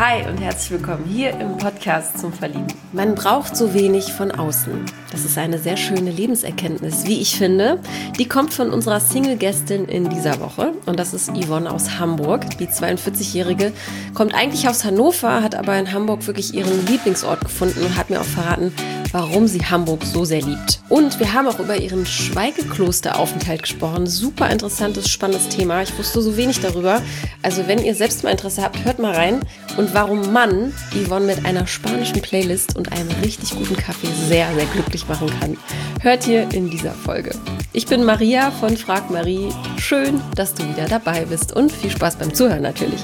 Hi und herzlich willkommen hier im Podcast zum Verlieben. Man braucht so wenig von außen. Das ist eine sehr schöne Lebenserkenntnis, wie ich finde. Die kommt von unserer Single-Gästin in dieser Woche und das ist Yvonne aus Hamburg. Die 42-Jährige kommt eigentlich aus Hannover, hat aber in Hamburg wirklich ihren Lieblingsort gefunden und hat mir auch verraten, warum sie Hamburg so sehr liebt. Und wir haben auch über ihren Schweigeklosteraufenthalt gesprochen. Super interessantes, spannendes Thema. Ich wusste so wenig darüber. Also wenn ihr selbst mal Interesse habt, hört mal rein. Und warum man Yvonne mit einer spanischen Playlist und einem richtig guten Kaffee sehr, sehr glücklich machen kann, hört ihr in dieser Folge. Ich bin Maria von Frag Marie. Schön, dass du wieder dabei bist und viel Spaß beim Zuhören natürlich.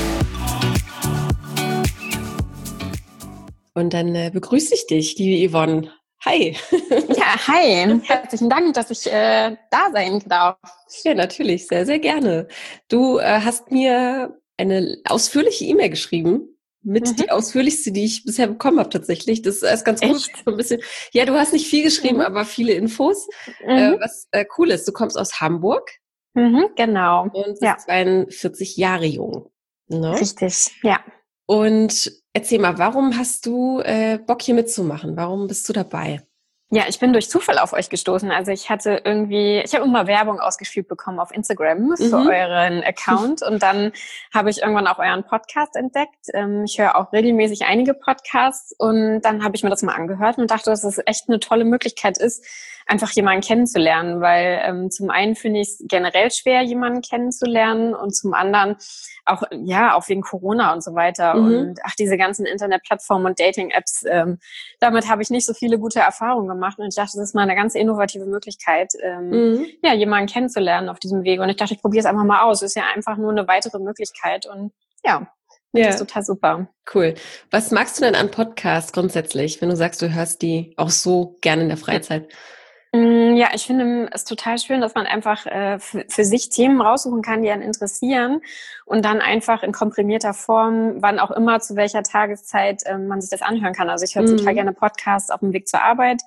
Und dann begrüße ich dich, liebe Yvonne. Hi. Ja, hi. Herzlichen Dank, dass ich da sein darf. Ja, natürlich. Sehr, sehr gerne. Du hast mir eine ausführliche E-Mail geschrieben. Mit die ausführlichste, die ich bisher bekommen habe tatsächlich. Das ist ganz cool. So ein bisschen. Ja, du hast nicht viel geschrieben, aber viele Infos. Was cool ist, du kommst aus Hamburg. Genau. Und bist 42 Jahre jung. Ne? Richtig, ja. Und erzähl mal, warum hast du Bock hier mitzumachen? Warum bist du dabei? Ja, ich bin durch Zufall auf euch gestoßen. Also ich habe immer Werbung ausgespielt bekommen auf Instagram für euren Account und dann habe ich irgendwann auch euren Podcast entdeckt. Ich höre auch regelmäßig einige Podcasts und dann habe ich mir das mal angehört und dachte, dass es echt eine tolle Möglichkeit ist, einfach jemanden kennenzulernen, weil zum einen finde ich es generell schwer, jemanden kennenzulernen und zum anderen auch wegen Corona und so weiter und diese ganzen Internetplattformen und Dating-Apps, damit habe ich nicht so viele gute Erfahrungen gemacht und ich dachte, das ist mal eine ganz innovative Möglichkeit, jemanden kennenzulernen auf diesem Weg und ich dachte, ich probiere es einfach mal aus. Es ist ja einfach nur eine weitere Möglichkeit und das ist total super. Cool. Was magst du denn an Podcasts grundsätzlich, wenn du sagst, du hörst die auch so gerne in der Freizeit? Ja, ich finde es total schön, dass man einfach für sich Themen raussuchen kann, die einen interessieren und dann einfach in komprimierter Form, wann auch immer, zu welcher Tageszeit man sich das anhören kann. Also ich höre total gerne Podcasts auf dem Weg zur Arbeit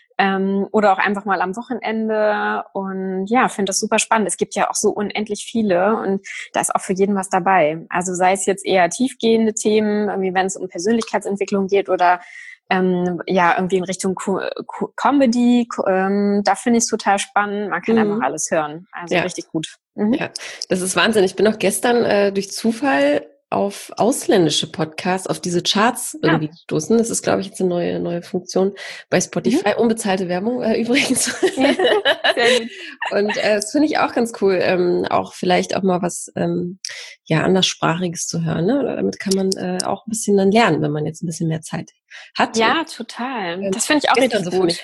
oder auch einfach mal am Wochenende und finde das super spannend. Es gibt ja auch so unendlich viele und da ist auch für jeden was dabei. Also sei es jetzt eher tiefgehende Themen, irgendwie wenn es um Persönlichkeitsentwicklung geht oder irgendwie in Richtung Comedy, da finde ich es total spannend. Man kann einfach alles hören. Also richtig gut. Ja, das ist Wahnsinn. Ich bin auch gestern durch Zufall auf ausländische Podcasts, auf diese Charts irgendwie gestoßen. Das ist, glaube ich, jetzt eine neue Funktion bei Spotify. Unbezahlte Werbung übrigens. Sehr gut. Und das finde ich auch ganz cool, auch vielleicht auch mal was anderssprachiges zu hören. Ne? Oder damit kann man auch ein bisschen dann lernen, wenn man jetzt ein bisschen mehr Zeit hat. Ja, total. Das finde ich auch richtig so gut.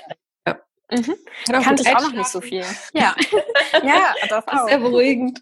Kannte ich auch noch nicht so viel. Ja, das auch. Sehr beruhigend.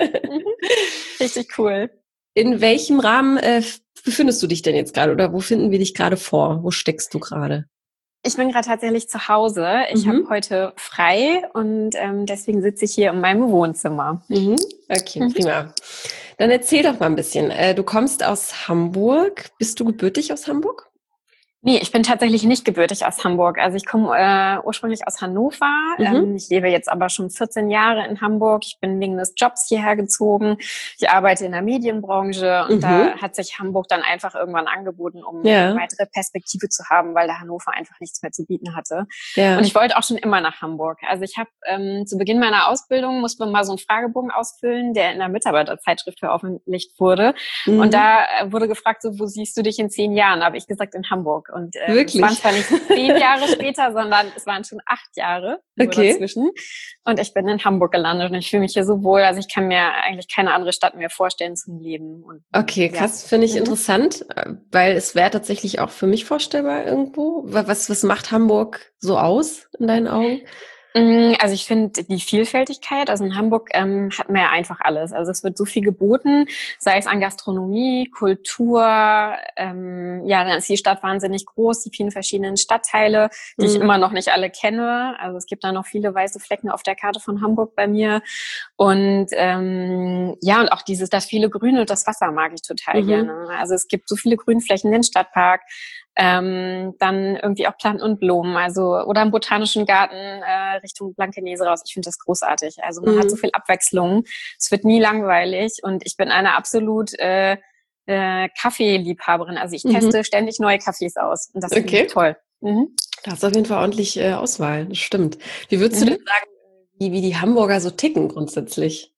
Richtig cool. In welchem Rahmen befindest du dich denn jetzt gerade oder wo finden wir dich gerade vor? Wo steckst du gerade? Ich bin gerade tatsächlich zu Hause. Ich habe heute frei und deswegen sitze ich hier in meinem Wohnzimmer. Okay, prima. Dann erzähl doch mal ein bisschen. Du kommst aus Hamburg. Bist du gebürtig aus Hamburg? Nee, ich bin tatsächlich nicht gebürtig aus Hamburg. Also ich komme ursprünglich aus Hannover. Ich lebe jetzt aber schon 14 Jahre in Hamburg. Ich bin wegen des Jobs hierher gezogen. Ich arbeite in der Medienbranche und da hat sich Hamburg dann einfach irgendwann angeboten, um eine weitere Perspektive zu haben, weil da Hannover einfach nichts mehr zu bieten hatte. Ja. Und ich wollte auch schon immer nach Hamburg. Also ich habe zu Beginn meiner Ausbildung musste man mal so einen Fragebogen ausfüllen, der in der Mitarbeiterzeitschrift veröffentlicht wurde. Und da wurde gefragt, so, wo siehst du dich in 10 Jahren? Da habe ich gesagt, in Hamburg. Und es waren zwar nicht 10 Jahre später, sondern es waren schon 8 Jahre dazwischen. Und ich bin in Hamburg gelandet und ich fühle mich hier so wohl. Also ich kann mir eigentlich keine andere Stadt mehr vorstellen zum Leben. Und, okay, krass, finde ich interessant, weil es wäre tatsächlich auch für mich vorstellbar irgendwo. Was macht Hamburg so aus in deinen Augen? Also ich finde die Vielfältigkeit, also in Hamburg hat man ja einfach alles. Also es wird so viel geboten, sei es an Gastronomie, Kultur, dann ist die Stadt wahnsinnig groß, die vielen verschiedenen Stadtteile, die ich immer noch nicht alle kenne. Also es gibt da noch viele weiße Flecken auf der Karte von Hamburg bei mir. Und und auch das viele Grüne und das Wasser mag ich total gerne. Also es gibt so viele Grünflächen, den Stadtpark, dann irgendwie auch Planten und Blumen, also oder im Botanischen Garten Richtung Blankenese raus. Ich finde das großartig. Also man hat so viel Abwechslung. Es wird nie langweilig und ich bin eine absolut Kaffeeliebhaberin. Also ich teste ständig neue Kaffees aus und das finde ich toll. Da hast du auf jeden Fall ordentlich Auswahl, das stimmt. Wie würdest du denn sagen, wie die Hamburger so ticken grundsätzlich?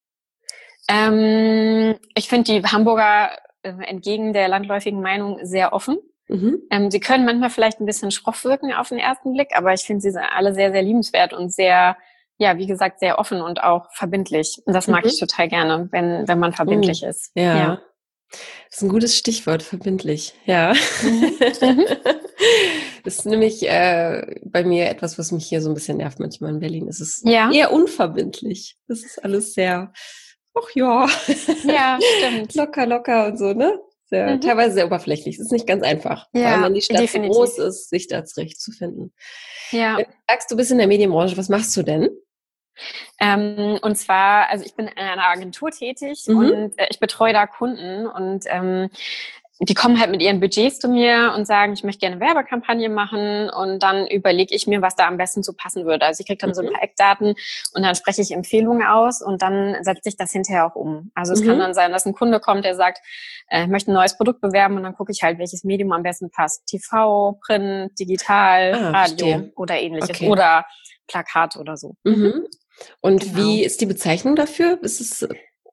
Ich finde die Hamburger entgegen der landläufigen Meinung sehr offen. Sie können manchmal vielleicht ein bisschen schroff wirken auf den ersten Blick, aber ich finde sie sind alle sehr, sehr liebenswert und sehr, ja, wie gesagt, sehr offen und auch verbindlich. Und das mag ich total gerne, wenn man verbindlich ist. Ja. Das ist ein gutes Stichwort, verbindlich. Ja. Das ist nämlich bei mir etwas, was mich hier so ein bisschen nervt manchmal in Berlin. Es ist eher unverbindlich. Das ist alles sehr, ja, stimmt. locker und so, ne? Teilweise sehr oberflächlich. Es ist nicht ganz einfach. Vor allem, wenn die Stadt so groß ist, sich da zurechtzufinden. Ja. Wenn du sagst, du bist in der Medienbranche, was machst du denn? Und zwar, also ich bin in einer Agentur tätig und ich betreue da Kunden und die kommen halt mit ihren Budgets zu mir und sagen, ich möchte gerne eine Werbekampagne machen und dann überlege ich mir, was da am besten so passen würde. Also ich kriege dann so ein paar Eckdaten und dann spreche ich Empfehlungen aus und dann setze ich das hinterher auch um. Also es kann dann sein, dass ein Kunde kommt, der sagt, ich möchte ein neues Produkt bewerben und dann gucke ich halt, welches Medium am besten passt. TV, Print, Digital, Radio oder ähnliches oder Plakat oder so. Und wie ist die Bezeichnung dafür? Ist es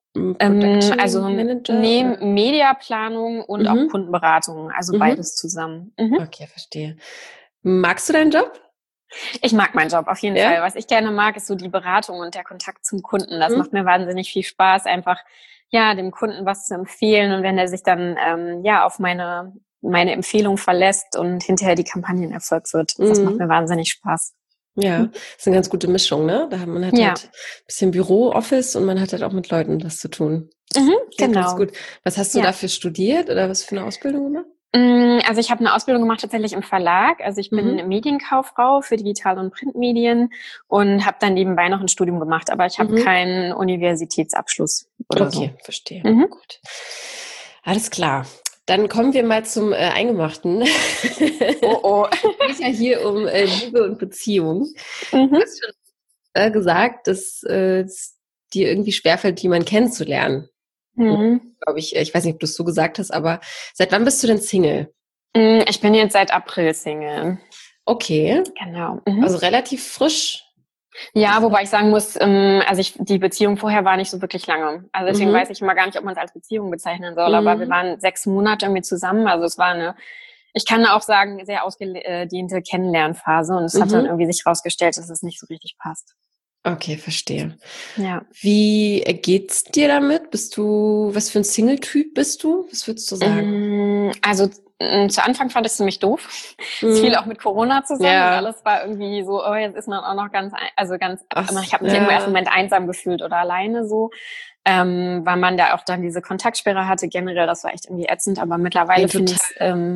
also Mediaplanung und auch Kundenberatung, also beides zusammen. Okay, verstehe. Magst du deinen Job? Ich mag meinen Job auf jeden Fall. Was ich gerne mag, ist so die Beratung und der Kontakt zum Kunden. Das macht mir wahnsinnig viel Spaß, einfach dem Kunden was zu empfehlen und wenn er sich dann auf meine Empfehlung verlässt und hinterher die Kampagnen Erfolg wird. Das macht mir wahnsinnig Spaß. Ja, das ist eine ganz gute Mischung, ne? Da hat man halt ein bisschen Büro, Office und man hat halt auch mit Leuten was zu tun. Genau. Ganz gut. Was hast du dafür studiert oder was für eine Ausbildung gemacht? Also ich habe eine Ausbildung gemacht tatsächlich im Verlag. Also ich bin Medienkauffrau für Digital- und Printmedien und habe dann nebenbei noch ein Studium gemacht, aber ich habe keinen Universitätsabschluss oder so. Okay, verstehe. Gut. Alles klar. Dann kommen wir mal zum Eingemachten. Es geht ja hier um Liebe und Beziehung. Du hast schon gesagt, dass es dir irgendwie schwerfällt, jemanden kennenzulernen. Glaube ich. Ich weiß nicht, ob du es so gesagt hast, aber seit wann bist du denn Single? Ich bin jetzt seit April Single. Okay. Genau. Also relativ frisch. Ja, wobei ich sagen muss, die Beziehung vorher war nicht so wirklich lange. Also deswegen weiß ich immer gar nicht, ob man es als Beziehung bezeichnen soll. Aber wir waren 6 Monate irgendwie zusammen. Also es war ich kann auch sagen, sehr ausgedehnte Kennenlernphase. Und es hat dann irgendwie sich rausgestellt, dass es nicht so richtig passt. Okay, verstehe. Ja. Wie geht's dir damit? Was für ein Single-Typ bist du? Was würdest du sagen? Also zu Anfang fand ich es ziemlich doof. Es fiel auch mit Corona zusammen und alles war irgendwie so, jetzt ist man auch noch ich habe mich im ersten Moment einsam gefühlt oder alleine so, weil man da auch dann diese Kontaktsperre hatte generell, das war echt irgendwie ätzend, aber mittlerweile finde ich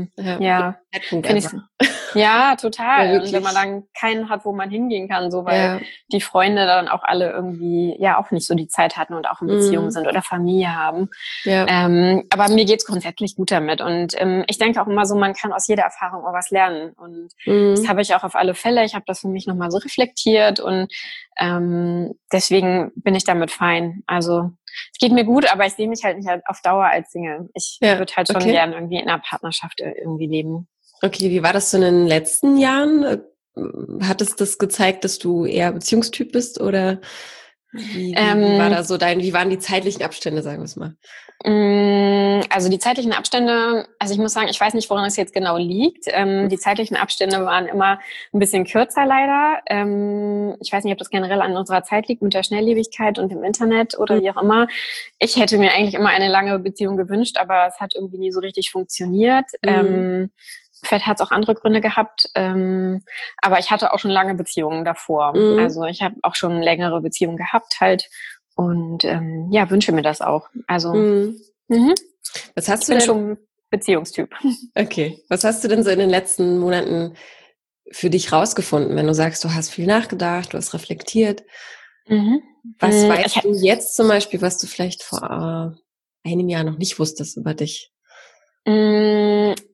ja, total. Ja, und wenn man dann keinen hat, wo man hingehen kann, so, weil die Freunde dann auch alle irgendwie auch nicht so die Zeit hatten und auch in Beziehungen sind oder Familie haben. Ja. Aber mir geht's grundsätzlich gut damit. Und ich denke auch immer so, man kann aus jeder Erfahrung auch was lernen. Und das habe ich auch auf alle Fälle. Ich habe das für mich nochmal so reflektiert und deswegen bin ich damit fein. Also es geht mir gut, aber ich sehe mich halt nicht auf Dauer als Single. Ich würde halt schon gern irgendwie in einer Partnerschaft irgendwie leben. Okay, wie war das so in den letzten Jahren? Hat es das gezeigt, dass du eher Beziehungstyp bist oder wie war da so wie waren die zeitlichen Abstände, sagen wir es mal? Also die zeitlichen Abstände, also ich muss sagen, ich weiß nicht, woran es jetzt genau liegt. Die zeitlichen Abstände waren immer ein bisschen kürzer leider. Ich weiß nicht, ob das generell an unserer Zeit liegt mit der Schnelllebigkeit und dem Internet oder wie auch immer. Ich hätte mir eigentlich immer eine lange Beziehung gewünscht, aber es hat irgendwie nie so richtig funktioniert. Vielleicht hat es auch andere Gründe gehabt, aber ich hatte auch schon lange Beziehungen davor. Also ich habe auch schon längere Beziehungen gehabt halt und wünsche mir das auch. Also was hast du denn? Ich bin schon Beziehungstyp. Okay, was hast du denn so in den letzten Monaten für dich rausgefunden, wenn du sagst, du hast viel nachgedacht, du hast reflektiert? Was weißt du jetzt zum Beispiel, was du vielleicht vor einem Jahr noch nicht wusstest über dich?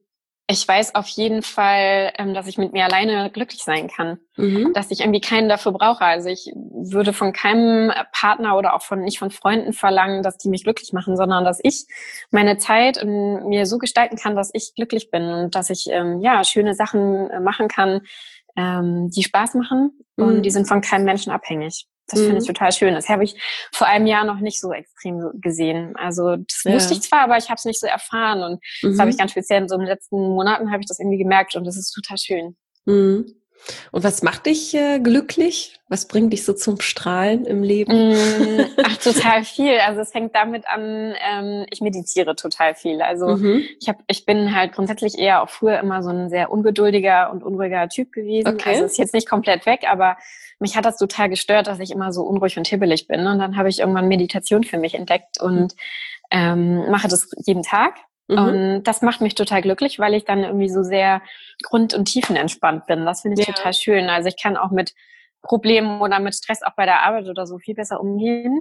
Ich weiß auf jeden Fall, dass ich mit mir alleine glücklich sein kann, dass ich irgendwie keinen dafür brauche. Also ich würde von keinem Partner oder auch nicht von Freunden verlangen, dass die mich glücklich machen, sondern dass ich meine Zeit mir so gestalten kann, dass ich glücklich bin und dass ich schöne Sachen machen kann, die Spaß machen und die sind von keinem Menschen abhängig. Das finde ich total schön. Das habe ich vor einem Jahr noch nicht so extrem gesehen. Also das wusste ich zwar, aber ich habe es nicht so erfahren. Und das habe ich ganz speziell in so den letzten Monaten habe ich das irgendwie gemerkt. Und das ist total schön. Und was macht dich glücklich? Was bringt dich so zum Strahlen im Leben? Ach, total viel. Also es fängt damit an, ich meditiere total viel. Also ich bin halt grundsätzlich eher auch früher immer so ein sehr ungeduldiger und unruhiger Typ gewesen. Okay. Also ist jetzt nicht komplett weg, aber mich hat das total gestört, dass ich immer so unruhig und hibbelig bin. Und dann habe ich irgendwann Meditation für mich entdeckt und mache das jeden Tag. Und das macht mich total glücklich, weil ich dann irgendwie so sehr grund- und tiefenentspannt bin. Das finde ich total schön. Also ich kann auch mit Problemen oder mit Stress auch bei der Arbeit oder so viel besser umgehen.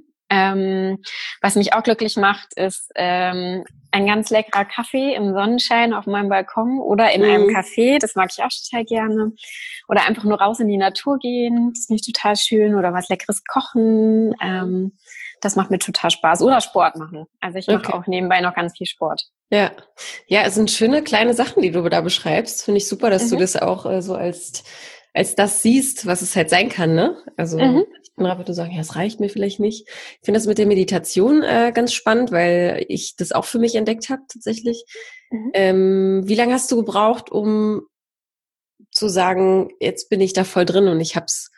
Was mich auch glücklich macht, ist ein ganz leckerer Kaffee im Sonnenschein auf meinem Balkon oder in einem Café. Das mag ich auch total gerne. Oder einfach nur raus in die Natur gehen. Das finde ich total schön. Oder was Leckeres kochen. Das macht mir total Spaß. Oder Sport machen. Also ich mache auch nebenbei noch ganz viel Sport. Ja, es sind schöne kleine Sachen, die du da beschreibst. Finde ich super, dass du das auch so als das siehst, was es halt sein kann, ne? Also andere würde sagen, ja, es reicht mir vielleicht nicht. Ich finde das mit der Meditation ganz spannend, weil ich das auch für mich entdeckt habe tatsächlich. Wie lange hast du gebraucht, um zu sagen, jetzt bin ich da voll drin und ich hab's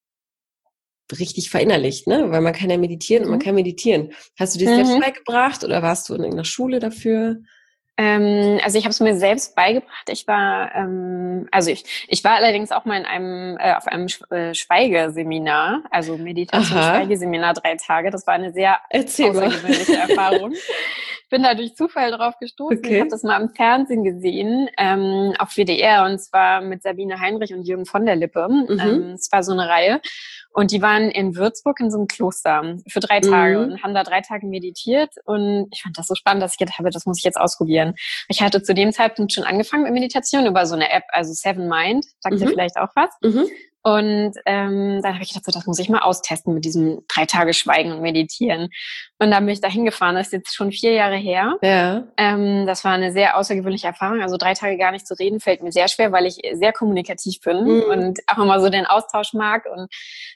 richtig verinnerlicht, ne? Weil man kann ja meditieren und man kann meditieren. Hast du dir das selbst beigebracht oder warst du in irgendeiner Schule dafür? Also ich habe es mir selbst beigebracht. Ich war allerdings auch mal in einem auf einem Schweigeseminar, also Meditation-Schweigeseminar 3 Tage. Das war eine sehr außergewöhnliche Erfahrung. Ich bin da durch Zufall drauf gestoßen. Ich habe das mal im Fernsehen gesehen, auf WDR, und zwar mit Sabine Heinrich und Jürgen von der Lippe. Es war so eine Reihe. Und die waren in Würzburg in so einem Kloster für 3 Tage und haben da 3 Tage meditiert. Und ich fand das so spannend, dass ich gedacht habe, das muss ich jetzt ausprobieren. Ich hatte zu dem Zeitpunkt schon angefangen mit Meditation über so eine App, also Seven Mind, sagt ihr vielleicht auch was. Und dann habe ich gedacht, so, das muss ich mal austesten mit diesem 3 Tage Schweigen und Meditieren. Und dann bin ich da hingefahren. Das ist jetzt schon 4 Jahre her. Ja. Das war eine sehr außergewöhnliche Erfahrung. Also 3 Tage gar nicht zu reden, fällt mir sehr schwer, weil ich sehr kommunikativ bin und auch immer so den Austausch mag. Und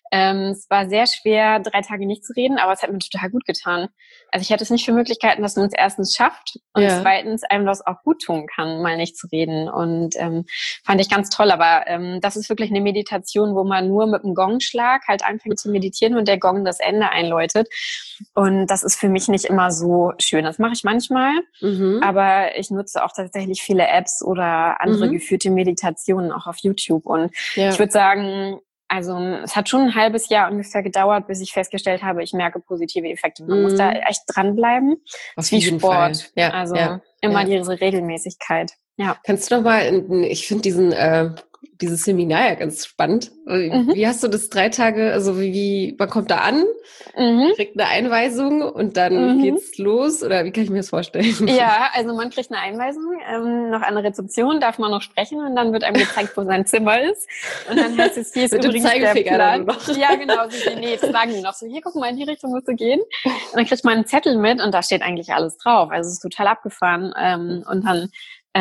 es war sehr schwer, 3 Tage nicht zu reden, aber es hat mir total gut getan. Also ich hätte es nicht für Möglichkeiten, dass man es erstens schafft und zweitens einem das auch gut tun kann, mal nicht zu reden. Und fand ich ganz toll. Aber das ist wirklich eine Meditation, wo man nur mit einem Gongschlag halt anfängt zu meditieren und der Gong das Ende einläutet. Und das ist für mich nicht immer so schön. Das mache ich manchmal, aber ich nutze auch tatsächlich viele Apps oder andere geführte Meditationen auch auf YouTube. Und ich würde sagen, also es hat schon ein halbes Jahr ungefähr gedauert, bis ich festgestellt habe, ich merke positive Effekte. Man muss da echt dranbleiben. Das ist wie Sport. Ja, also immer diese Regelmäßigkeit. Ja. Kannst du noch mal, ich finde dieses Seminar ja ganz spannend. Wie hast du das 3 Tage, also man kommt da an, kriegt eine Einweisung und dann geht's los, oder wie kann ich mir das vorstellen? Ja, also man kriegt eine Einweisung, noch eine Rezeption, darf man noch sprechen und dann wird einem gezeigt, wo sein Zimmer ist. Und dann heißt es, hier ist mit übrigens dem Zeigefinger der Plan. Ja, genau, das sagen die noch so, hier, guck mal, in die Richtung musst du gehen. Und dann kriegt man einen Zettel mit und da steht eigentlich alles drauf. Also es ist total abgefahren. Und dann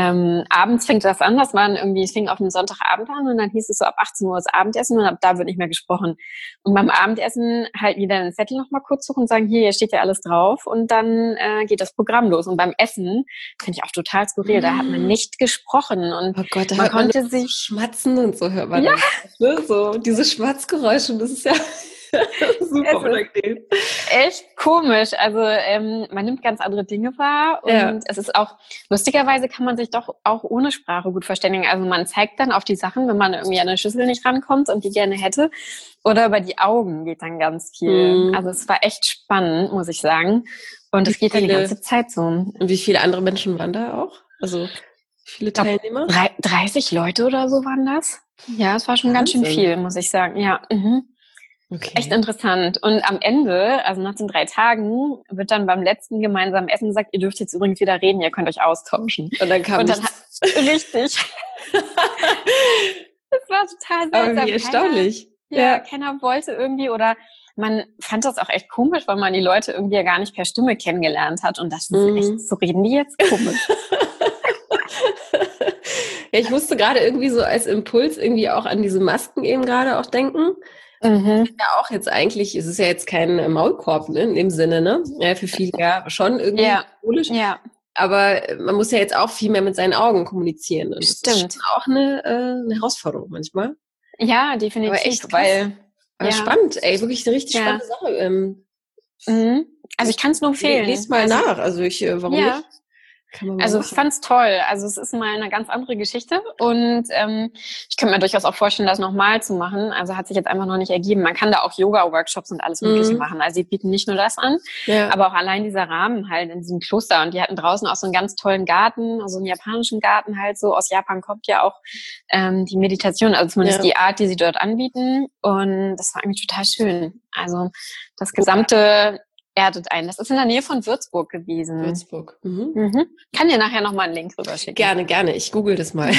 abends fängt das an, es fing auf einen Sonntagabend an und dann hieß es so, ab 18 Uhr ist Abendessen und ab da wird nicht mehr gesprochen. Und beim Abendessen halt wieder einen Zettel noch mal kurz suchen und sagen, hier steht ja alles drauf und dann geht das Programm los. Und beim Essen finde ich auch total skurril, da hat man nicht gesprochen und oh Gott, da man konnte sich schmatzen und so hört man das. Ne? So diese Schmatzgeräusche, das ist ja super unangenehm. Echt komisch. Also man nimmt ganz andere Dinge wahr und es ist auch, lustigerweise kann man sich doch auch ohne Sprache gut verständigen. Also man zeigt dann auf die Sachen, wenn man irgendwie an eine Schüssel nicht rankommt und die gerne hätte. Oder über die Augen geht dann ganz viel. Also es war echt spannend, muss ich sagen. Und es geht dann die ganze Zeit so. Und wie viele andere Menschen waren da auch? Also viele Teilnehmer? 30 Leute oder so waren das. Ja, es war schon ganz schön viel, muss ich sagen. Ja, Okay. Echt interessant. Und am Ende, also nach den 3 Tagen, wird dann beim letzten gemeinsamen Essen gesagt, ihr dürft jetzt übrigens wieder reden, ihr könnt euch austauschen. Und dann kam nichts Richtig. Das war total seltsam. Aber wie erstaunlich. Keiner wollte irgendwie oder man fand das auch echt komisch, weil man die Leute irgendwie ja gar nicht per Stimme kennengelernt hat und das ist echt, so reden die jetzt komisch. Ja, ich musste gerade irgendwie so als Impuls irgendwie auch an diese Masken eben gerade auch denken. Ja, auch jetzt eigentlich, es ist ja jetzt kein Maulkorb, ne, in dem Sinne, ne? Ja, für viele ja schon irgendwie symbolisch. Ja. Aber man muss ja jetzt auch viel mehr mit seinen Augen kommunizieren. Und Stimmt. Das ist auch eine Herausforderung manchmal. Ja, definitiv. Aber echt krass. Aber spannend, ey, wirklich eine richtig spannende Sache. Also ich kann es nur empfehlen. Lies mal nach, also warum nicht? Also ich fand's toll. Also es ist mal eine ganz andere Geschichte und ich könnte mir durchaus auch vorstellen, das nochmal zu machen. Also hat sich jetzt einfach noch nicht ergeben. Man kann da auch Yoga-Workshops und alles Mögliche machen. Also sie bieten nicht nur das an, aber auch allein dieser Rahmen halt in diesem Kloster. Und die hatten draußen auch so einen ganz tollen Garten, also einen japanischen Garten halt so. Aus Japan kommt ja auch die Meditation, also zumindest die Art, die sie dort anbieten. Und das war eigentlich total schön. Also das gesamte erdet einen. Das ist in der Nähe von Würzburg gewesen. Würzburg. Kann dir nachher nochmal einen Link rüber schicken. Gerne. Ich google das mal.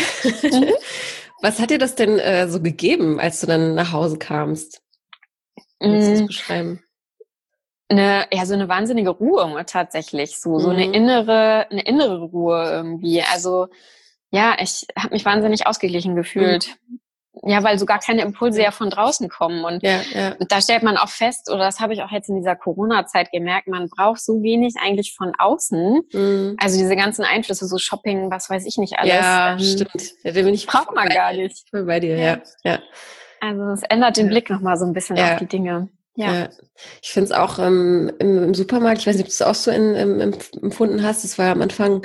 Was hat dir das denn so gegeben, als du dann nach Hause kamst? Kannst du das beschreiben? So eine wahnsinnige Ruhe tatsächlich. So eine innere Ruhe irgendwie. Also ja, ich habe mich wahnsinnig ausgeglichen gefühlt. Ja, weil so gar keine Impulse ja von draußen kommen. Und da stellt man auch fest, oder das habe ich auch jetzt in dieser Corona-Zeit gemerkt, man braucht so wenig eigentlich von außen. Also diese ganzen Einflüsse, so Shopping, was weiß ich nicht alles. Ja, stimmt. Ja, da bin ich braucht man gar nicht. Ich bin bei dir, ja. Also es ändert den Blick nochmal so ein bisschen auf die Dinge. Ja. Ich finde es auch im Supermarkt, ich weiß nicht, ob du es auch so empfunden hast, es war am Anfang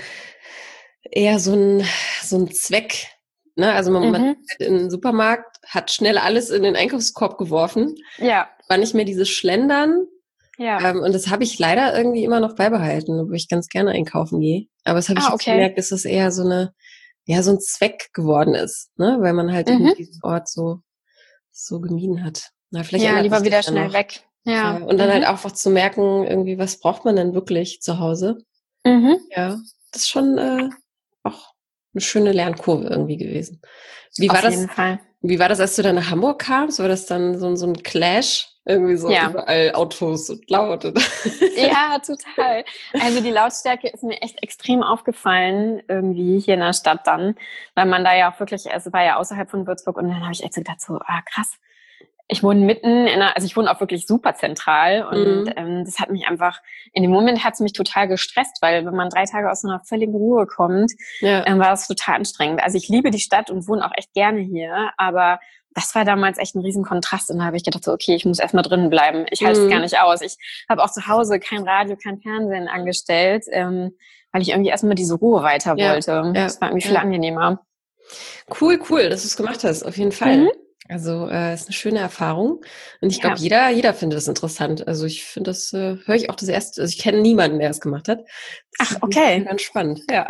eher so ein Zweck. Ne, also man in den Supermarkt hat schnell alles in den Einkaufskorb geworfen. Ja. War nicht mehr dieses Schlendern. Ja. Und das habe ich leider irgendwie immer noch beibehalten, obwohl ich ganz gerne einkaufen gehe. Aber das habe ich jetzt gemerkt, dass das eher so ein Zweck geworden ist, ne, weil man halt irgendwie diesen Ort so gemieden hat. Na, vielleicht lieber wieder schnell weg. Ja. Und dann halt einfach zu merken, irgendwie, was braucht man denn wirklich zu Hause? Ja, das ist schon auch eine schöne Lernkurve irgendwie gewesen. Wie war das? Auf jeden Fall. Wie war das, als du dann nach Hamburg kamst? War das dann so ein Clash? Irgendwie so überall Autos und laut? Ja, total. Also die Lautstärke ist mir echt extrem aufgefallen irgendwie hier in der Stadt dann, weil man da ja auch wirklich, es war ja außerhalb von Würzburg und dann habe ich echt so gedacht so, krass. Ich wohne ich wohne auch wirklich super zentral und das hat mich einfach, in dem Moment hat es mich total gestresst, weil wenn man 3 Tage aus so einer völligen Ruhe kommt, war das total anstrengend. Also ich liebe die Stadt und wohne auch echt gerne hier, aber das war damals echt ein riesen Kontrast und da habe ich gedacht so, okay, ich muss erstmal drinnen bleiben. Ich halte es gar nicht aus. Ich habe auch zu Hause kein Radio, kein Fernsehen angestellt, weil ich irgendwie erstmal diese Ruhe weiter wollte. Das war irgendwie viel angenehmer. Cool, dass du es gemacht hast, auf jeden Fall. Also ist eine schöne Erfahrung und ich glaube, jeder findet das interessant. Also ich finde das, höre ich auch das erste, also ich kenne niemanden, der es gemacht hat. Ach, okay. Ganz spannend, ja.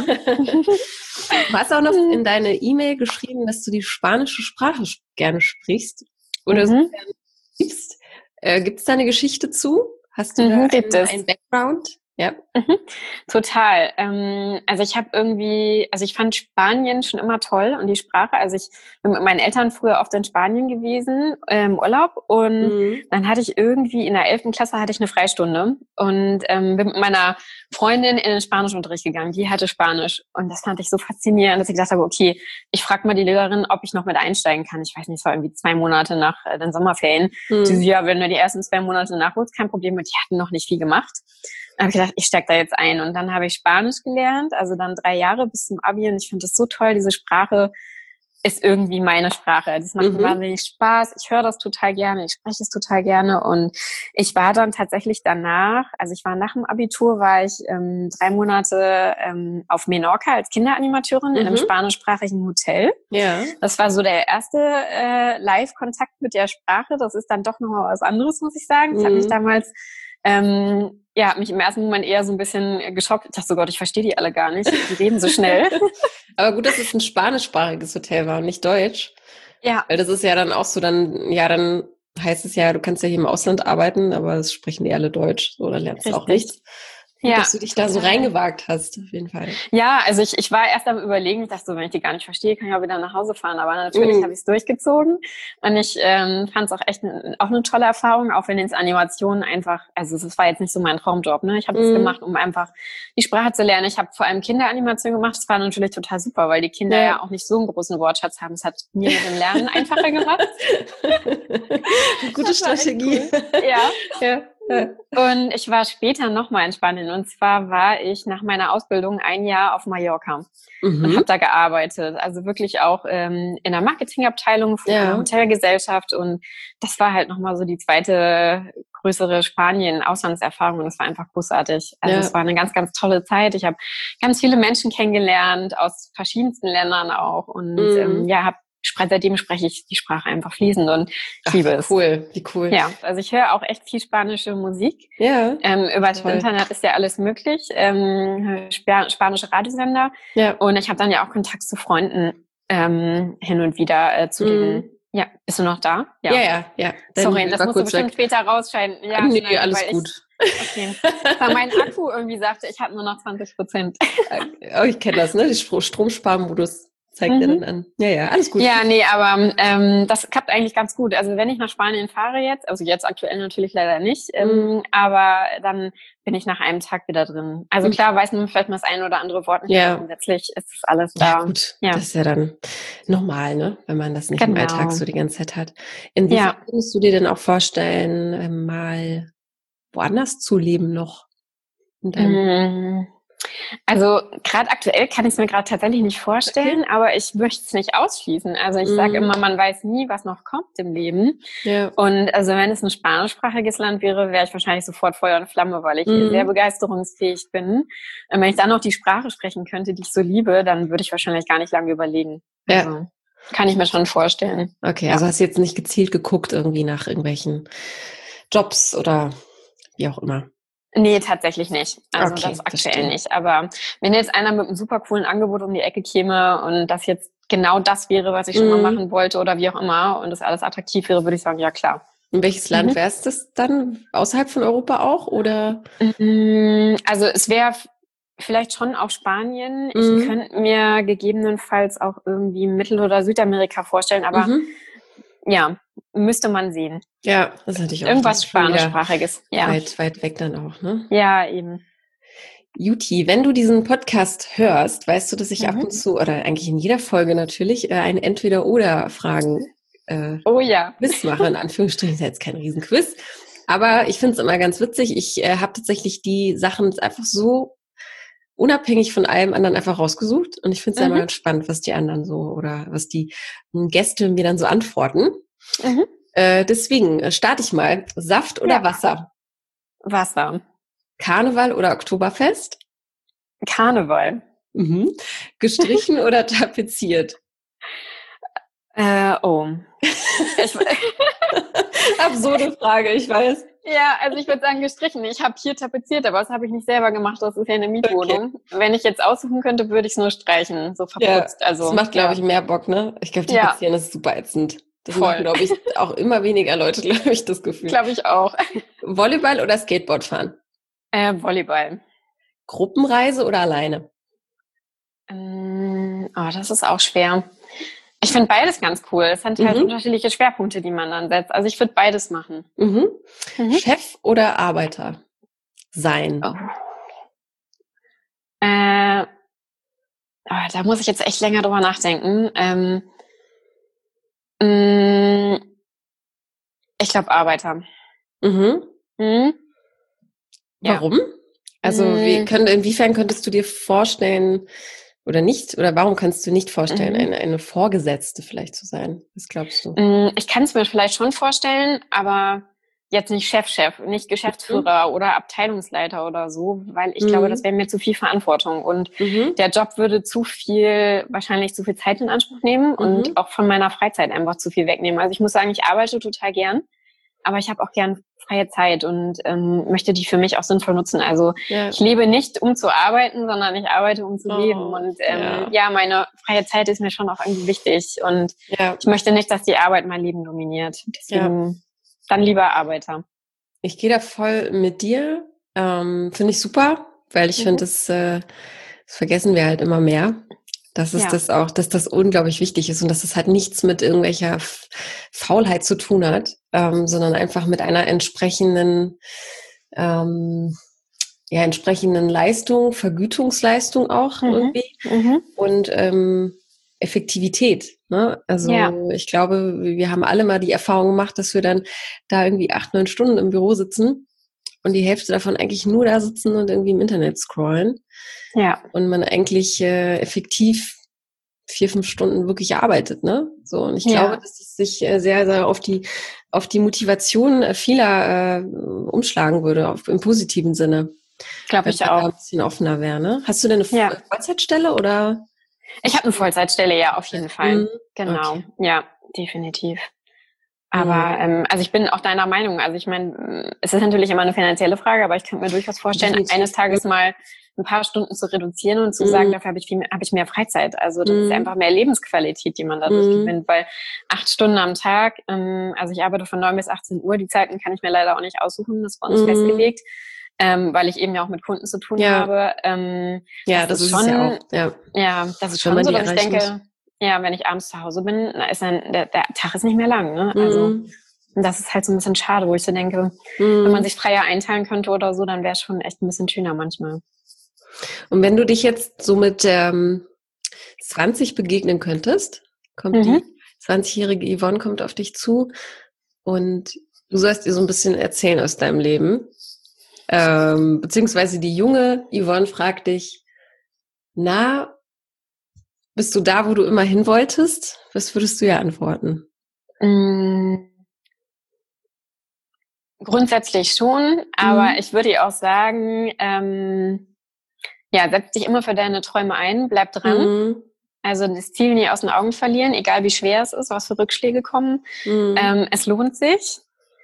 Du hast auch noch in deine E-Mail geschrieben, dass du die spanische Sprache gerne sprichst oder so gerne liebst. Gibt es da eine Geschichte zu? Hast du da einen Background? Ja. Total. Also ich fand Spanien schon immer toll und die Sprache, also ich bin mit meinen Eltern früher oft in Spanien gewesen, im Urlaub und dann hatte ich irgendwie in der 11. Klasse hatte ich eine Freistunde und bin mit meiner Freundin in den Spanischunterricht gegangen, die hatte Spanisch und das fand ich so faszinierend, dass ich gedacht habe, okay, ich frage mal die Lehrerin, ob ich noch mit einsteigen kann. Ich weiß nicht, es war irgendwie 2 Monate nach den Sommerferien. Die so, ja, wenn du die ersten 2 Monate nachholst, kein Problem, und die hatten noch nicht viel gemacht. Dann habe ich gedacht, ich steige da jetzt ein. Und dann habe ich Spanisch gelernt, also dann 3 Jahre bis zum Abi. Und ich finde das so toll, diese Sprache ist irgendwie meine Sprache. Das macht mir wahnsinnig Spaß. Ich höre das total gerne, ich spreche es total gerne. Und ich war dann tatsächlich danach, also ich war nach dem Abitur, war ich 3 Monate auf Menorca als Kinderanimateurin in einem spanischsprachigen Hotel. Ja. Das war so der erste Live-Kontakt mit der Sprache. Das ist dann doch nochmal was anderes, muss ich sagen. Das hat mich damals hat mich im ersten Moment eher so ein bisschen geschockt. Ich dachte so, Gott, ich verstehe die alle gar nicht. Die reden so schnell. Aber gut, dass es ein spanischsprachiges Hotel war und nicht deutsch. Ja. Weil das ist ja dann auch so, dann heißt es ja, du kannst ja hier im Ausland arbeiten, aber es sprechen die alle Deutsch. So, dann lernst du auch nichts. Ja, dass du dich da so reingewagt hast, auf jeden Fall. Ja, also ich war erst am Überlegen, ich dachte so, wenn ich die gar nicht verstehe, kann ich auch wieder nach Hause fahren. Aber natürlich habe ich es durchgezogen. Und ich fand es auch echt auch eine tolle Erfahrung, auch wenn jetzt Animationen einfach, also das war jetzt nicht so mein Traumjob, ne? Ich habe das gemacht, um einfach die Sprache zu lernen. Ich habe vor allem Kinderanimationen gemacht. Das war natürlich total super, weil die Kinder ja auch nicht so einen großen Wortschatz haben. Es hat mir mit dem Lernen einfacher gemacht. Gute Strategie. Cool. Ja. Und ich war später nochmal in Spanien. Und zwar war ich nach meiner Ausbildung 1 Jahr auf Mallorca und habe da gearbeitet. Also wirklich auch in der Marketingabteilung von einer Hotelgesellschaft. Und das war halt nochmal so die zweite größere Spanien-Auslandserfahrung. Und das war einfach großartig. Also es war eine ganz, ganz tolle Zeit. Ich habe ganz viele Menschen kennengelernt, aus verschiedensten Ländern auch. Und seitdem spreche ich die Sprache einfach fließend und ich liebe es. Cool, wie cool. Ja, also ich höre auch echt viel spanische Musik. Ja. Über das Internet ist ja alles möglich. Spanische Radiosender. Ja. Und ich habe dann ja auch Kontakt zu Freunden hin und wieder zu den. Ja, bist du noch da? Ja. Sorry, das musst du bestimmt später rausscheiden. Ja, nee, alles gut. Okay. Weil mein Akku irgendwie sagte, ich habe nur noch 20%. Oh, ich kenne das, ne? Der Stromsparmodus. Zeigt er dann an. Ja, alles gut. Ja, nee, aber das klappt eigentlich ganz gut. Also wenn ich nach Spanien fahre jetzt, also jetzt aktuell natürlich leider nicht, aber dann bin ich nach einem Tag wieder drin. Also klar weiß man vielleicht mal das ein oder andere Wort nicht, aber grundsätzlich ist das alles da. Ja, gut. Ja. Das ist ja dann normal, ne? Wenn man das nicht im Alltag so die ganze Zeit hat. Inwiefern würdest du dir denn auch vorstellen, mal woanders zu leben noch? Also gerade aktuell kann ich es mir gerade tatsächlich nicht vorstellen, aber ich möchte es nicht ausschließen. Also ich sage immer, man weiß nie, was noch kommt im Leben. Ja. Und also wenn es ein spanischsprachiges Land wäre, wäre ich wahrscheinlich sofort Feuer und Flamme, weil ich sehr begeisterungsfähig bin. Und wenn ich dann noch die Sprache sprechen könnte, die ich so liebe, dann würde ich wahrscheinlich gar nicht lange überlegen. Also, kann ich mir schon vorstellen. Okay, also hast du jetzt nicht gezielt geguckt irgendwie nach irgendwelchen Jobs oder wie auch immer? Nee, tatsächlich nicht. Also das aktuell nicht. Aber wenn jetzt einer mit einem super coolen Angebot um die Ecke käme und das jetzt genau das wäre, was ich schon mal machen wollte oder wie auch immer und das alles attraktiv wäre, würde ich sagen, ja klar. In welches Land wäre es das dann? Außerhalb von Europa auch? Oder? Also es wäre vielleicht schon auch Spanien. Ich könnte mir gegebenenfalls auch irgendwie Mittel- oder Südamerika vorstellen, aber ja, müsste man sehen. Ja, das ist natürlich auch irgendwas Spanischsprachiges. Ja. Weit weg dann auch, ne? Ja, eben. Juti, wenn du diesen Podcast hörst, weißt du, dass ich ab und zu, oder eigentlich in jeder Folge natürlich, eine Entweder-Oder-Fragen Quiz mache, in Anführungsstrichen, ist ja jetzt kein Riesenquiz. Aber ich finde es immer ganz witzig. Ich habe tatsächlich die Sachen einfach so unabhängig von allem anderen einfach rausgesucht. Und ich finde es ja immer ganz spannend, was die anderen so oder was die Gäste mir dann so antworten. Deswegen starte ich mal. Saft oder Wasser? Wasser. Karneval oder Oktoberfest? Karneval. Gestrichen oder tapeziert? Absurde Frage, ich weiß. Ja, also ich würde sagen gestrichen. Ich habe hier tapeziert, aber das habe ich nicht selber gemacht. Das ist ja eine Mietwohnung. Okay. Wenn ich jetzt aussuchen könnte, würde ich es nur streichen, so verputzt. Ja, also das macht, glaube ich, mehr Bock, ne? Ich glaube, tapezieren ist super ätzend. Das machen, glaube ich, auch immer weniger Leute, glaube ich, das Gefühl. Glaube ich auch. Volleyball oder Skateboard fahren? Volleyball. Gruppenreise oder alleine? Das ist auch schwer. Ich finde beides ganz cool. Es sind halt unterschiedliche Schwerpunkte, die man dann setzt. Also ich würde beides machen. Chef oder Arbeiter sein? Da muss ich jetzt echt länger drüber nachdenken. Ich glaube Arbeiter. Warum? Also inwiefern könntest du dir vorstellen oder nicht, oder warum kannst du nicht vorstellen, eine Vorgesetzte vielleicht zu sein? Was glaubst du? Ich kann es mir vielleicht schon vorstellen, aber jetzt nicht Chef, nicht Geschäftsführer oder Abteilungsleiter oder so, weil ich glaube, das wäre mir zu viel Verantwortung und der Job würde wahrscheinlich zu viel Zeit in Anspruch nehmen und auch von meiner Freizeit einfach zu viel wegnehmen. Also ich muss sagen, ich arbeite total gern, aber ich habe auch gern freie Zeit und möchte die für mich auch sinnvoll nutzen. Also ich lebe nicht, um zu arbeiten, sondern ich arbeite, um zu leben. Und meine freie Zeit ist mir schon auch irgendwie wichtig. Und ich möchte nicht, dass die Arbeit mein Leben dominiert. Deswegen dann lieber Arbeiter. Ich gehe da voll mit dir. Finde ich super. weil ich finde, das vergessen wir halt immer mehr. Dass das unglaublich wichtig ist und dass es halt nichts mit irgendwelcher Faulheit zu tun hat, sondern einfach mit einer entsprechenden Leistung, Vergütungsleistung auch irgendwie und Effektivität. Ne? Also ich glaube, wir haben alle mal die Erfahrung gemacht, dass wir dann da irgendwie 8-9 Stunden im Büro sitzen und die Hälfte davon eigentlich nur da sitzen und irgendwie im Internet scrollen. Ja. Und man eigentlich effektiv 4-5 Stunden wirklich arbeitet, ne? So, und ich glaube, dass es sich sehr, sehr auf die Motivation vieler umschlagen würde, im positiven Sinne. Glaube ich auch. Ein bisschen offener wäre, ne? Hast du denn eine Vollzeitstelle oder? Ich habe eine Vollzeitstelle, ja, auf jeden Fall. Genau, okay. Ja, definitiv. Aber also ich bin auch deiner Meinung. Also ich meine, es ist natürlich immer eine finanzielle Frage, aber ich könnte mir durchaus vorstellen, eines Tages mal ein paar Stunden zu reduzieren und zu sagen, dafür habe ich mehr Freizeit. Also das ist einfach mehr Lebensqualität, die man dadurch gewinnt, weil 8 Stunden am Tag, also ich arbeite von 9 bis 18 Uhr, die Zeiten kann ich mir leider auch nicht aussuchen, das ist bei uns festgelegt, weil ich eben ja auch mit Kunden zu tun habe. Das ist schon, ja auch. Ja, das ist schon so, dass ich denke, ja, wenn ich abends zu Hause bin, ist dann der Tag ist nicht mehr lang, ne? Also das ist halt so ein bisschen schade, wo ich so denke, wenn man sich freier einteilen könnte oder so, dann wäre es schon echt ein bisschen schöner manchmal. Und wenn du dich jetzt so mit 20 begegnen könntest, kommt die 20-jährige Yvonne kommt auf dich zu und du sollst ihr so ein bisschen erzählen aus deinem Leben. Beziehungsweise die junge Yvonne fragt dich, na, bist du da, wo du immer hin wolltest? Was würdest du ja antworten? Grundsätzlich schon, aber ich würde ihr auch sagen, setz dich immer für deine Träume ein, bleib dran. Also das Ziel nie aus den Augen verlieren, egal wie schwer es ist, was für Rückschläge kommen. Es lohnt sich.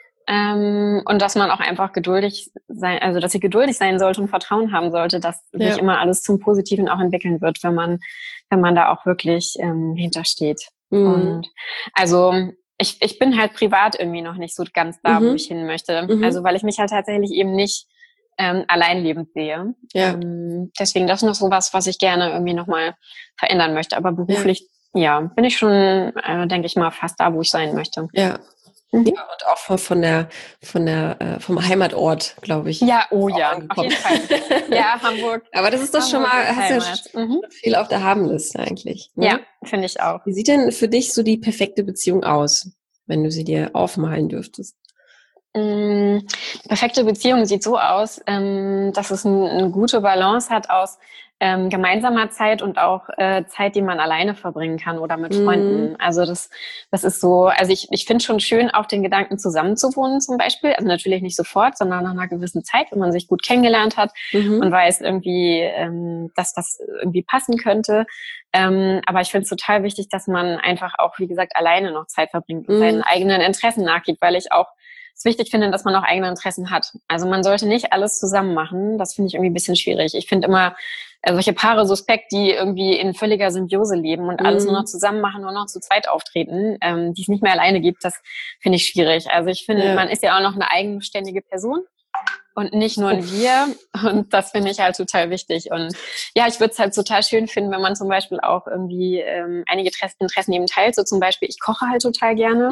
Und dass man auch einfach geduldig sein, also dass sie geduldig sein sollte und Vertrauen haben sollte, dass sich immer alles zum Positiven auch entwickeln wird, wenn man da auch wirklich hintersteht. Und also ich bin halt privat irgendwie noch nicht so ganz da, wo ich hin möchte. Also weil ich mich halt tatsächlich eben nicht allein lebend sehe. Deswegen das ist noch so was ich gerne irgendwie nochmal verändern möchte. Aber beruflich, bin ich schon, denke ich mal, fast da, wo ich sein möchte. Ja. Ja, und auch vom Heimatort, glaube ich. Ja, auf jeden Fall. Ja, Hamburg. Aber das ist doch schon mal, hast ja viel auf der Habenliste eigentlich. Ne? Ja, finde ich auch. Wie sieht denn für dich so die perfekte Beziehung aus, wenn du sie dir aufmalen dürftest? Perfekte Beziehung sieht so aus, dass es eine gute Balance hat aus gemeinsamer Zeit und auch Zeit, die man alleine verbringen kann oder mit Freunden. Also das ist so, also ich finde schon schön, auch den Gedanken zusammen zu wohnen zum Beispiel. Also natürlich nicht sofort, sondern nach einer gewissen Zeit, wenn man sich gut kennengelernt hat und weiß irgendwie, dass das irgendwie passen könnte. Aber ich finde es total wichtig, dass man einfach auch, wie gesagt, alleine noch Zeit verbringt und seinen eigenen Interessen nachgeht, weil ich auch es wichtig finde, dass man auch eigene Interessen hat. Also man sollte nicht alles zusammen machen. Das finde ich irgendwie ein bisschen schwierig. Ich finde immer solche Paare suspekt, die irgendwie in völliger Symbiose leben und alles nur noch zusammen machen, nur noch zu zweit auftreten, die es nicht mehr alleine gibt. Das finde ich schwierig. Also ich finde, man ist ja auch noch eine eigenständige Person und nicht nur ein Wir. Und das finde ich halt total wichtig. Und ja, ich würde es halt total schön finden, wenn man zum Beispiel auch irgendwie einige Interessen eben teilt. So zum Beispiel, ich koche halt total gerne.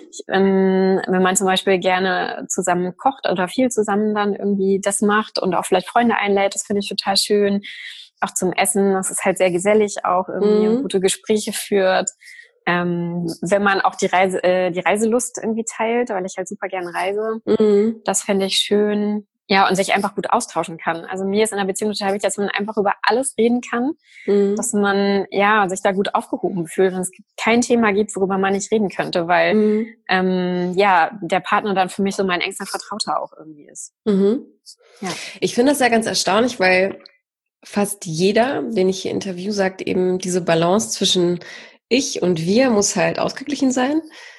Wenn man zum Beispiel gerne zusammen kocht oder viel zusammen dann irgendwie das macht und auch vielleicht Freunde einlädt, das finde ich total schön. Auch zum Essen, das ist halt sehr gesellig auch irgendwie und gute Gespräche führt. Wenn man auch die Reiselust irgendwie teilt, weil ich halt super gerne reise, das fände ich schön. Ja, und sich einfach gut austauschen kann. Also mir ist in der Beziehung total wichtig, dass man einfach über alles reden kann, dass man sich da gut aufgehoben fühlt und es kein Thema gibt, worüber man nicht reden könnte, weil der Partner dann für mich so mein engster Vertrauter auch irgendwie ist. Ja. Ich finde das ja ganz erstaunlich, weil fast jeder, den ich hier interview, sagt eben, diese Balance zwischen ich und wir muss halt ausgeglichen sein.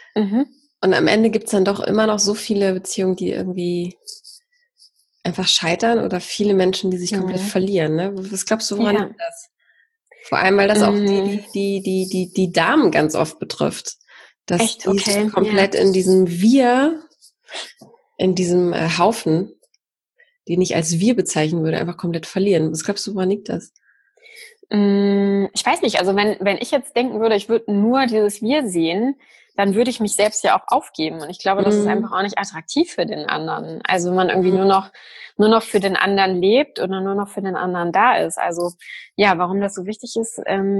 Und am Ende gibt's dann doch immer noch so viele Beziehungen, die irgendwie einfach scheitern oder viele Menschen, die sich komplett verlieren. Ne? Was glaubst du, woran liegt das? Vor allem, weil das auch die Damen ganz oft betrifft. Dass die sich komplett in diesem Wir, in diesem Haufen den ich als wir bezeichnen würde, einfach komplett verlieren. Was glaubst du, woran liegt das? Ich weiß nicht, also wenn ich jetzt denken würde, ich würde nur dieses Wir sehen, dann würde ich mich selbst ja auch aufgeben. Und ich glaube, das ist einfach auch nicht attraktiv für den anderen. Also wenn man irgendwie nur noch für den anderen lebt oder nur noch für den anderen da ist. Also ja, warum das so wichtig ist,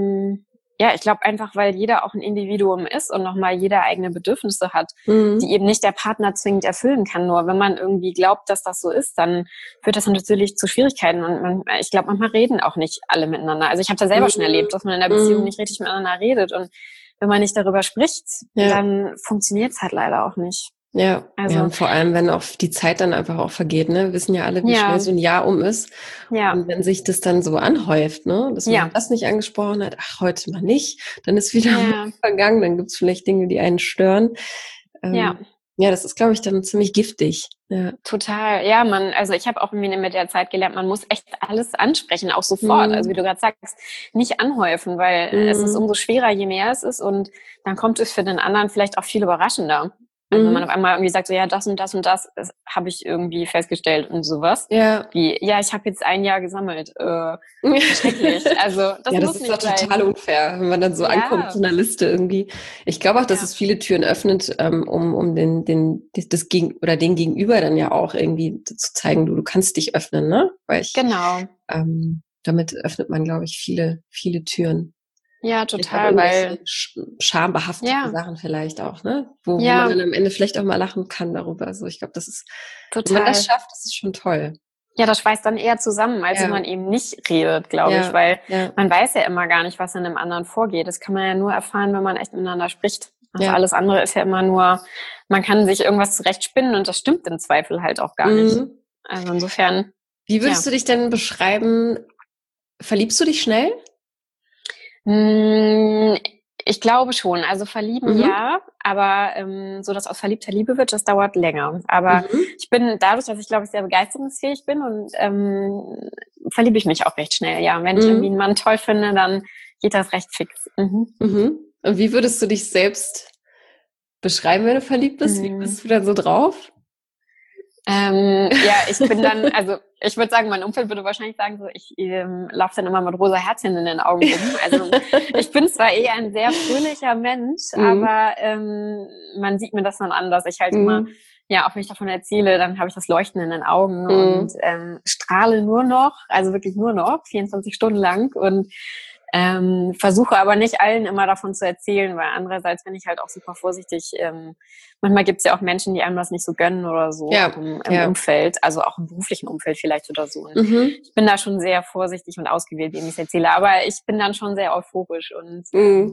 ja, ich glaube einfach, weil jeder auch ein Individuum ist und nochmal jeder eigene Bedürfnisse hat, die eben nicht der Partner zwingend erfüllen kann. Nur wenn man irgendwie glaubt, dass das so ist, dann führt das natürlich zu Schwierigkeiten. Und ich glaube, manchmal reden auch nicht alle miteinander. Also ich habe da selber schon erlebt, dass man in der Beziehung nicht richtig miteinander redet. Und wenn man nicht darüber spricht, dann funktioniert es halt leider auch nicht. Ja, also, ja, und vor allem, wenn auch die Zeit dann einfach auch vergeht, ne? Wir wissen ja alle, wie schnell so ein Jahr um ist. Ja. Und wenn sich das dann so anhäuft, ne? Dass man das nicht angesprochen hat, ach, heute mal nicht, dann ist wieder vergangen, dann gibt's vielleicht Dinge, die einen stören. Ja, das ist, glaube ich, dann ziemlich giftig. Ja. Total. Ja, also ich habe auch mit der Zeit gelernt, man muss echt alles ansprechen, auch sofort. Also wie du gerade sagst, nicht anhäufen, weil es ist umso schwerer, je mehr es ist und dann kommt es für den anderen vielleicht auch viel überraschender. Also wenn man auf einmal irgendwie sagt, so ja, das und das und das habe ich irgendwie festgestellt und sowas. Ja. Wie, ja, ich habe jetzt ein Jahr gesammelt. Schrecklich. Also das muss nicht sein. Das ist doch total unfair, wenn man dann so ankommt zu einer Liste irgendwie. Ich glaube auch, dass es viele Türen öffnet, um den Gegenüber dann ja auch irgendwie zu zeigen, du kannst dich öffnen, ne? Genau. Damit öffnet man, glaube ich, viele, viele Türen. Ja, total, weil schambehaftete Sachen vielleicht auch, ne? Wo man dann am Ende vielleicht auch mal lachen kann darüber. Also ich glaube, das ist, wenn man das schafft, das ist schon toll. Ja, das schweißt dann eher zusammen, als wenn man eben nicht redet, glaube ich, weil man weiß ja immer gar nicht, was in dem anderen vorgeht. Das kann man ja nur erfahren, wenn man echt miteinander spricht. Also alles andere ist ja immer nur, man kann sich irgendwas zurechtspinnen und das stimmt im Zweifel halt auch gar nicht. Also insofern. Wie würdest du dich denn beschreiben? Verliebst du dich schnell? Ich glaube schon. Also verlieben aber so, dass aus verliebter Liebe wird, das dauert länger. Aber ich bin dadurch, dass ich glaube ich sehr begeisterungsfähig bin und verliebe ich mich auch recht schnell. Ja, wenn ich irgendwie einen Mann toll finde, dann geht das recht fix. Und wie würdest du dich selbst beschreiben, wenn du verliebt bist? Wie bist du dann so drauf? Ja, ich bin dann, also ich würde sagen, mein Umfeld würde wahrscheinlich sagen, so ich laufe dann immer mit rosa Herzchen in den Augen rum. Also ich bin zwar eher ein sehr fröhlicher Mensch, aber man sieht mir das dann an, dass ich halt immer, ja, auch wenn ich davon erzähle, dann habe ich das Leuchten in den Augen und strahle nur noch, also wirklich nur noch, 24 Stunden lang und versuche aber nicht allen immer davon zu erzählen, weil andererseits bin ich halt auch super vorsichtig. Manchmal gibt's ja auch Menschen, die einem das nicht so gönnen oder so im Umfeld, also auch im beruflichen Umfeld vielleicht oder so. Und ich bin da schon sehr vorsichtig und ausgewählt, wem ich es erzähle, aber ich bin dann schon sehr euphorisch und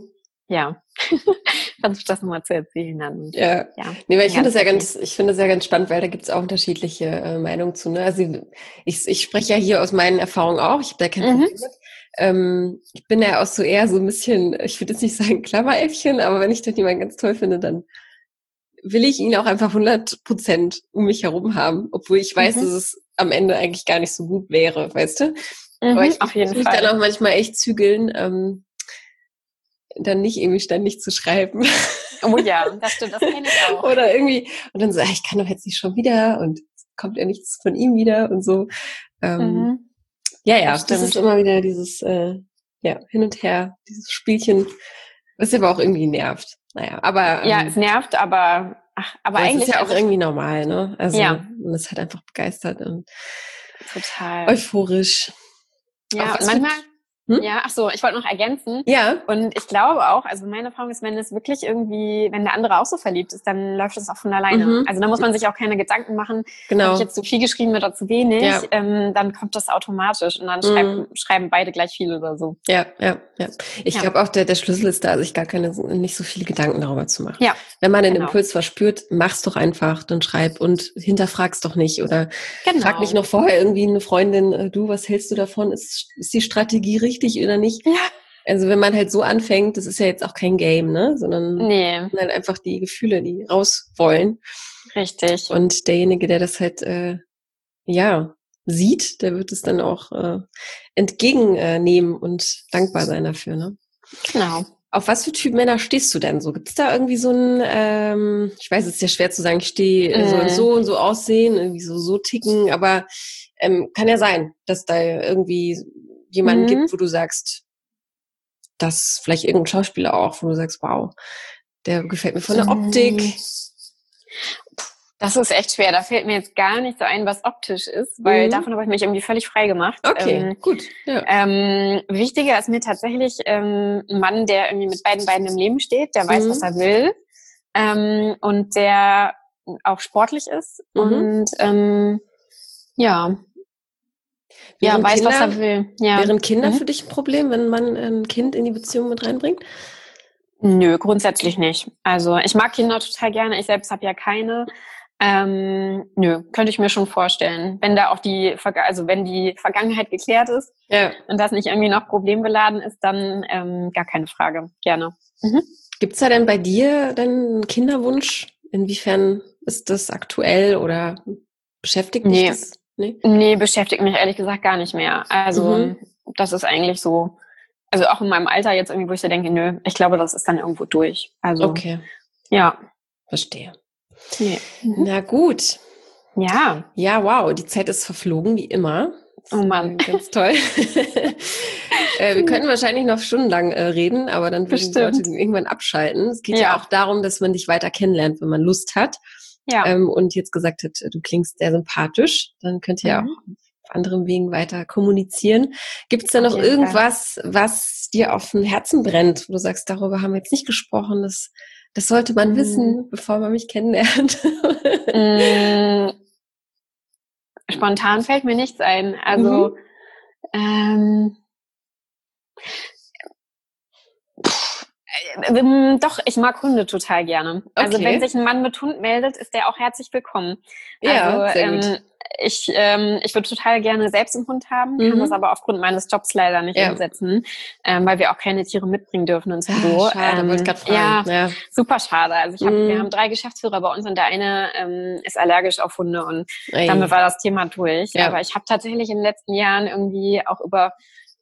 versuche das nochmal zu erzählen. Dann. Nee, weil ich finde das ja ganz spannend, weil da gibt's auch unterschiedliche Meinungen zu. Ne? Also ich spreche ja hier aus meinen Erfahrungen auch, ich habe da kein Problem mit. Ich bin ja auch so eher so ein bisschen, ich würde jetzt nicht sagen Klammeräffchen, aber wenn ich dann jemanden ganz toll finde, dann will ich ihn auch einfach 100% um mich herum haben, obwohl ich weiß, dass es am Ende eigentlich gar nicht so gut wäre, weißt du? Aber ich muss mich dann auch manchmal echt zügeln, dann nicht irgendwie ständig zu schreiben. Oh ja, das stimmt, das kenne ich auch. Oder irgendwie, und dann so, ich kann doch jetzt nicht schon wieder und kommt ja nichts von ihm wieder und so. Das ist immer wieder dieses hin und her, dieses Spielchen, was aber auch irgendwie nervt. Naja, aber es nervt, aber eigentlich ist ja auch irgendwie normal, ne? Also man ist halt einfach begeistert und total euphorisch. Ja, und manchmal ja, ach so, ich wollte noch ergänzen. Ja. Und ich glaube auch, also meine Erfahrung ist, wenn es wirklich irgendwie, wenn der andere auch so verliebt ist, dann läuft es auch von alleine. Also da muss man sich auch keine Gedanken machen, habe ich jetzt zu viel geschrieben oder zu wenig, dann kommt das automatisch und dann schreiben beide gleich viel oder so. Ja. Ich glaube auch, der Schlüssel ist da, sich nicht so viele Gedanken darüber zu machen. Ja. Wenn man den Impuls verspürt, mach's doch einfach, dann schreib und hinterfrag's doch nicht oder frag nicht noch vorher irgendwie eine Freundin, du, was hältst du davon? Ist die Strategie richtig oder nicht? Ja. Also wenn man halt so anfängt, das ist ja jetzt auch kein Game, ne? Sondern halt einfach die Gefühle, die raus wollen. Richtig. Und derjenige, der das halt sieht, der wird es dann auch entgegennehmen und dankbar sein dafür, ne? Genau. Auf was für Typ Männer stehst du denn so? Gibt's da irgendwie so ein, ich weiß, es ist ja schwer zu sagen, ich stehe soll so und so aussehen, irgendwie so ticken, aber kann ja sein, dass da irgendwie jemanden gibt, wo du sagst, dass vielleicht irgendein Schauspieler auch, wo du sagst, wow, der gefällt mir von der Optik. Das ist echt schwer. Da fällt mir jetzt gar nicht so ein, was optisch ist, weil davon habe ich mich irgendwie völlig frei gemacht. Okay, gut. Ja. Wichtiger ist mir tatsächlich ein Mann, der irgendwie mit beiden Beinen im Leben steht, der weiß, was er will und der auch sportlich ist und weiß, Kinder, was er will. Ja. Wären Kinder für dich ein Problem, wenn man ein Kind in die Beziehung mit reinbringt? Nö, grundsätzlich nicht. Also ich mag Kinder total gerne. Ich selbst habe ja keine. Könnte ich mir schon vorstellen. Wenn da auch wenn die Vergangenheit geklärt ist und das nicht irgendwie noch problembeladen ist, dann gar keine Frage. Gerne. Gibt's da denn bei dir einen Kinderwunsch? Inwiefern ist das aktuell oder beschäftigt dich das? Nee, beschäftigt mich ehrlich gesagt gar nicht mehr. Also das ist eigentlich so, also auch in meinem Alter jetzt irgendwie, wo ich so denke, ich glaube, das ist dann irgendwo durch. Also okay. Ja. Verstehe. Nee. Na gut. Ja. Ja, wow, die Zeit ist verflogen, wie immer. Oh Mann. Ganz toll. Wir könnten wahrscheinlich noch stundenlang reden, aber dann würden die Leute irgendwann abschalten. Es geht ja auch darum, dass man dich weiter kennenlernt, wenn man Lust hat. Ja. Und jetzt gesagt hat, du klingst sehr sympathisch. Dann könnt ihr auch auf anderen Wegen weiter kommunizieren. Gibt es da noch irgendwas, was dir auf dem Herzen brennt, wo du sagst, darüber haben wir jetzt nicht gesprochen, das sollte man wissen, bevor man mich kennenlernt? Spontan fällt mir nichts ein. Also, doch, ich mag Hunde total gerne. Also wenn sich ein Mann mit Hund meldet, ist der auch herzlich willkommen. Ja, sehr gut. Ich würde total gerne selbst einen Hund haben, kann das aber aufgrund meines Jobs leider nicht umsetzen, weil wir auch keine Tiere mitbringen dürfen ins Büro. Schade, wollte ich gerade fragen. Ja, super schade. Also wir haben 3 Geschäftsführer bei uns und der eine ist allergisch auf Hunde und damit war das Thema durch. Ja. Aber ich habe tatsächlich in den letzten Jahren irgendwie auch über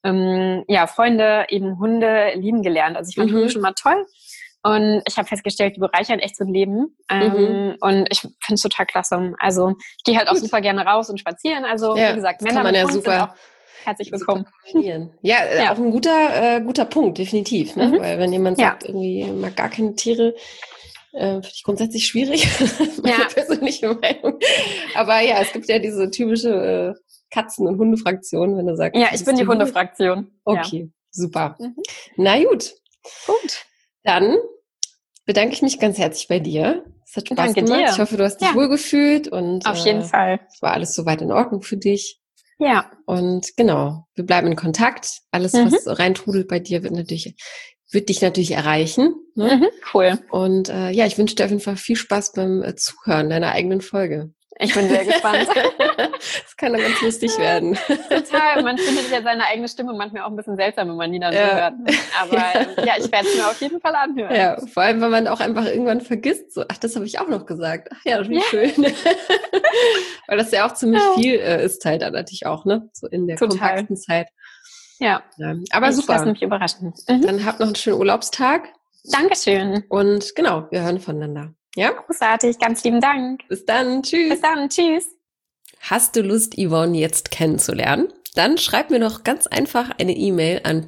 Freunde eben Hunde lieben gelernt. Also ich fand Hunde schon mal toll. Und ich habe festgestellt, die bereichern echt so ein Leben. Und ich finde es total klasse. Also ich gehe halt auch super gerne raus und spazieren. Also wie gesagt, Männer mit Hund sind auch herzlich willkommen. Ja, auch ein guter Punkt, definitiv. Ne? Weil wenn jemand sagt, irgendwie mag gar keine Tiere, finde ich grundsätzlich schwierig. Meine persönliche Meinung. Aber ja, es gibt ja diese typische Katzen- und Hundefraktion, wenn du sagst. Ja, ich bin die Hundefraktion. Okay, super. Na gut. Gut. Dann bedanke ich mich ganz herzlich bei dir. Es hat Spaß gemacht. Ich hoffe, du hast dich wohlgefühlt und auf jeden Fall. Es war alles soweit in Ordnung für dich. Ja. Und genau, wir bleiben in Kontakt. Alles, was reintrudelt bei dir, wird dich natürlich erreichen. Ne? Cool. Und ich wünsche dir auf jeden Fall viel Spaß beim Zuhören deiner eigenen Folge. Ich bin sehr gespannt. Das kann dann ganz lustig werden. Total. Man findet ja seine eigene Stimme manchmal auch ein bisschen seltsam, wenn man die dann so hört. Aber ich werde es mir auf jeden Fall anhören. Ja, vor allem, wenn man auch einfach irgendwann vergisst, so, ach, das habe ich auch noch gesagt. Ach ja, wie schön. Weil das ja auch ziemlich viel ist halt dann natürlich auch, ne? So in der kompakten Zeit. Ja. Aber super. Lass mich überraschen. Dann habt noch einen schönen Urlaubstag. Dankeschön. Und genau, wir hören voneinander. Ja? Großartig, ganz lieben Dank. Bis dann, tschüss. Bis dann, tschüss. Hast du Lust, Yvonne jetzt kennenzulernen? Dann schreib mir doch ganz einfach eine E-Mail an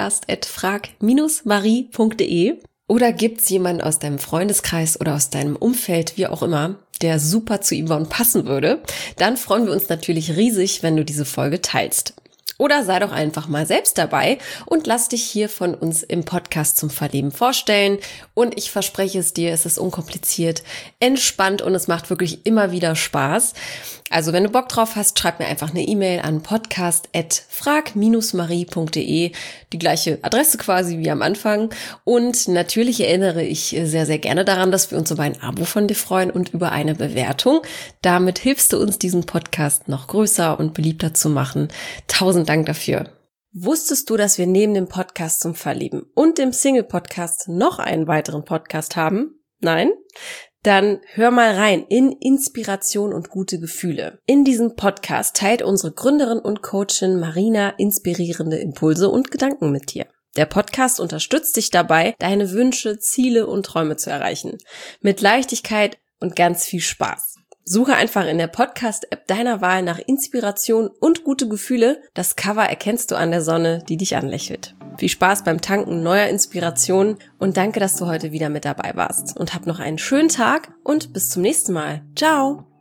podcast@frag-marie.de oder gibt's jemanden aus deinem Freundeskreis oder aus deinem Umfeld, wie auch immer, der super zu Yvonne passen würde? Dann freuen wir uns natürlich riesig, wenn du diese Folge teilst. Oder sei doch einfach mal selbst dabei und lass dich hier von uns im Podcast zum Verlieben vorstellen. Und ich verspreche es dir, es ist unkompliziert, entspannt und es macht wirklich immer wieder Spaß. Also wenn du Bock drauf hast, schreib mir einfach eine E-Mail an podcast@frag-marie.de, die gleiche Adresse quasi wie am Anfang. Und natürlich erinnere ich sehr, sehr gerne daran, dass wir uns über ein Abo von dir freuen und über eine Bewertung. Damit hilfst du uns, diesen Podcast noch größer und beliebter zu machen. 1000 Dank dafür. Wusstest du, dass wir neben dem Podcast zum Verlieben und dem Single-Podcast noch einen weiteren Podcast haben? Nein? Dann hör mal rein in Inspiration und gute Gefühle. In diesem Podcast teilt unsere Gründerin und Coachin Marina inspirierende Impulse und Gedanken mit dir. Der Podcast unterstützt dich dabei, deine Wünsche, Ziele und Träume zu erreichen. Mit Leichtigkeit und ganz viel Spaß. Suche einfach in der Podcast-App deiner Wahl nach Inspiration und gute Gefühle. Das Cover erkennst du an der Sonne, die dich anlächelt. Viel Spaß beim Tanken neuer Inspirationen und danke, dass du heute wieder mit dabei warst. Und hab noch einen schönen Tag und bis zum nächsten Mal. Ciao!